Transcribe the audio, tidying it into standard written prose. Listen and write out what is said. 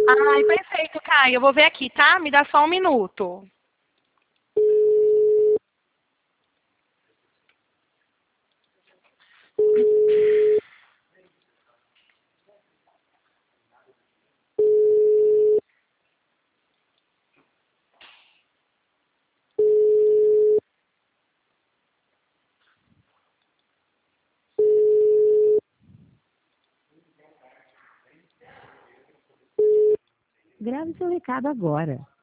Ai, perfeito, Caio. Eu vou ver aqui, tá? Me dá só um minuto. Grave seu recado agora.